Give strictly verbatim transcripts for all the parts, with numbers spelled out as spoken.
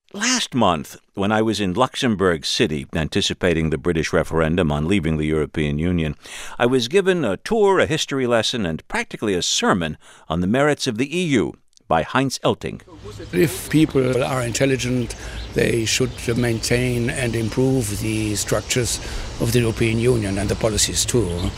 Last month, when I was in Luxembourg City anticipating the British referendum on leaving the European Union, I was given a tour, a history lesson, and practically a sermon on the merits of the E U by Heinz Elting. If people are intelligent, they should maintain and improve the structures of the European Union and the policies too.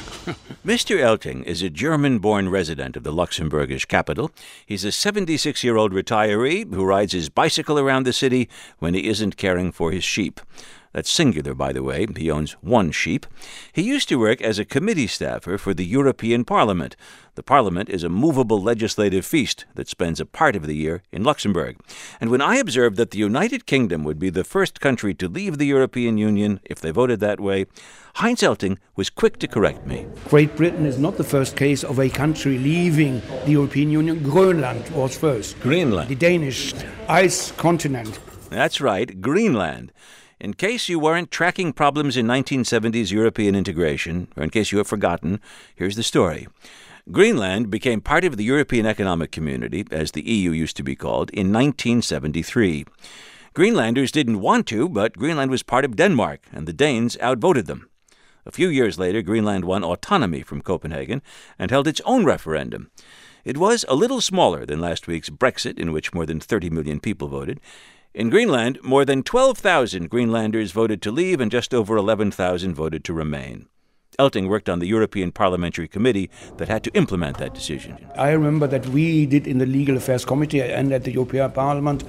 Mister Elting is a German-born resident of the Luxembourgish capital. He's a seventy-six-year-old retiree who rides his bicycle around the city when he isn't caring for his sheep. That's singular, by the way. He owns one sheep. He used to work as a committee staffer for the European Parliament. The Parliament is a movable legislative feast that spends a part of the year in Luxembourg. And when I observed that the United Kingdom would be the first country to leave the European Union if they voted that way, Heinz Elting was quick to correct me. Great Britain is not the first case of a country leaving the European Union. Greenland was first. Greenland? The Danish ice continent. That's right, Greenland. In case you weren't tracking problems in nineteen seventies European integration, or in case you have forgotten, here's the story. Greenland became part of the European Economic Community, as the E U used to be called, in nineteen seventy-three. Greenlanders didn't want to, but Greenland was part of Denmark, and the Danes outvoted them. A few years later, Greenland won autonomy from Copenhagen and held its own referendum. It was a little smaller than last week's Brexit, in which more than thirty million people voted. In Greenland, more than twelve thousand Greenlanders voted to leave and just over eleven thousand voted to remain. Elting worked on the European Parliamentary Committee that had to implement that decision. I remember that we did in the Legal Affairs Committee and at the European Parliament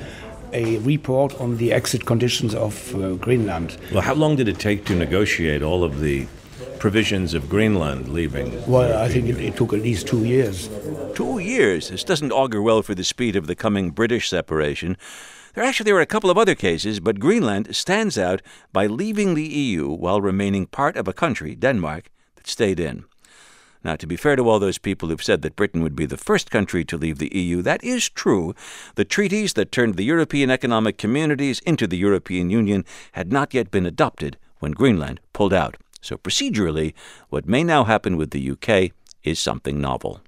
a report on the exit conditions of uh, Greenland. Well, how long did it take to negotiate all of the provisions of Greenland leaving? Well, I think it, it took at least two years. Two years? This doesn't augur well for the speed of the coming British separation. There actually there are a couple of other cases, but Greenland stands out by leaving the E U while remaining part of a country, Denmark, that stayed in. Now, to be fair to all those people who've said that Britain would be the first country to leave the E U, that is true. The treaties that turned the European economic communities into the European Union had not yet been adopted when Greenland pulled out. So procedurally, what may now happen with the U K is something novel.